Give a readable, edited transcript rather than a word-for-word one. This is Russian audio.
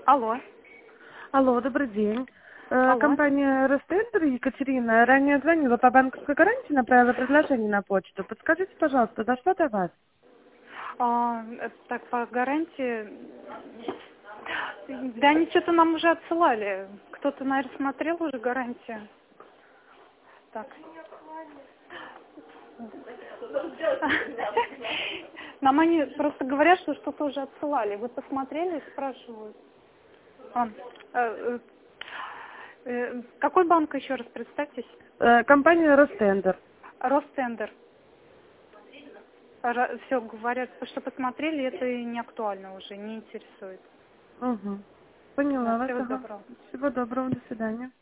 Алло. Алло, добрый день. Алло. Компания Ростендер, Екатерина, ранее звонила по банковской гарантии, направила предложение на почту. Подскажите, пожалуйста, дошло до вас? Так, по гарантии... Да, они что-то нам уже отсылали. Кто-то, наверное, смотрел уже гарантию. Так. Нам они просто говорят, что что-то уже отсылали. Вы посмотрели и спрашивают. Какой банк, еще раз представьтесь? Компания Ростендер. Ростендер. Все, говорят, что посмотрели, это и не актуально уже, не интересует. Угу. Да, Поняла вас, всего ага. доброго. Всего доброго, до свидания.